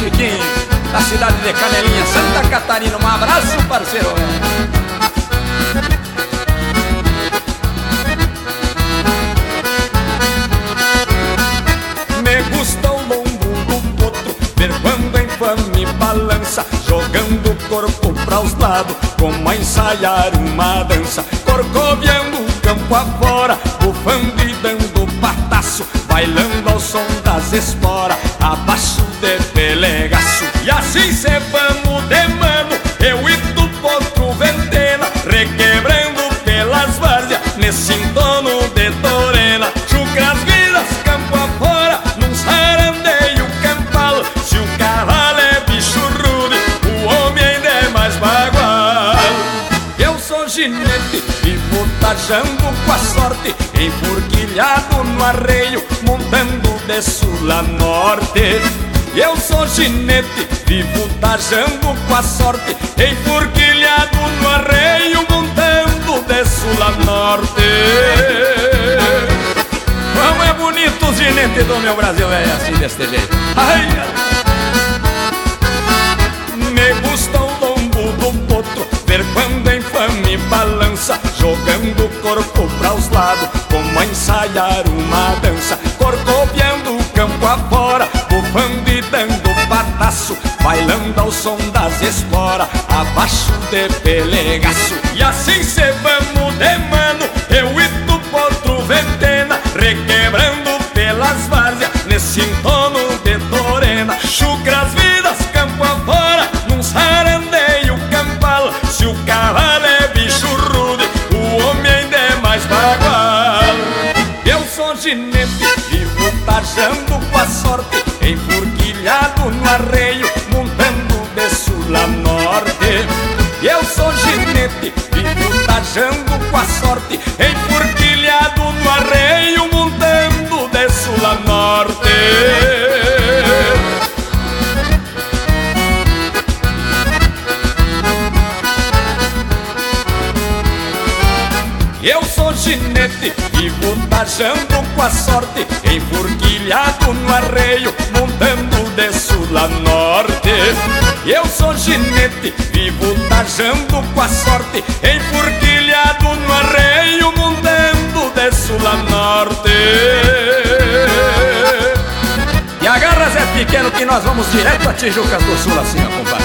Chiquinho, da cidade de Canelinha, Santa Catarina. Um abraço, parceiro. Me gusta o lombo do potro, ver quando a infame balança, jogando o corpo para os lados, como a ensaiar uma dança. Corcoviando o campo afora, bufando e dando pataço, bailando ao som das esporas, abaixo de pelegaço. E assim cê vamos de mano, eu e tu potro ventena, requebrando pelas várzeas, nesse entorno de torena. Chucras vidas campo afora, num sarandeio campal. Se o cavalo é bicho rude, o homem ainda é mais bagual. Eu sou ginete, vivo tajando com a sorte, enfurquilhado no arreio, montando de sul a norte. Eu sou ginete, vivo tajando com a sorte, enfurquilhado no arreio, montando de sul a norte. Como é bonito os ginetes do meu Brasil, é assim, deste jeito. Ai, me gusta o lombo do potro, ver quando a infame balança, jogando o corpo para os lados, como a ensaiar uma dança. Corcoviando o campo afora, bufando e dando pataço, bailando ao som das esporas, abaixo de pelegaço. E assim cê vamos de mano, eu e tu potro ventena, requebrando pelas várzeas, nesse entorno de torena. Chucras vidas campo afora, num sarandeio campal. Se o cavalo é bicho rude, o homem ainda é mais bagual. Eu sou ginete, vivo tajando com a sorte, enfurquilhado no arreio, montando de sul a norte. Eu sou ginete, vivo tajando com a sorte, enfurquilhado no arreio, montando de sul a norte. Eu sou ginete, vivo tajando com a sorte, enfurquilhado no arreio, montando de sul a norte. Eu sou ginete, vivo tajando com a sorte, enfurquilhado no arreio, montando de sul a norte. e agarra Zé Pequeno que nós vamos direto a Tijucas do Sul, assim, ó, compadre.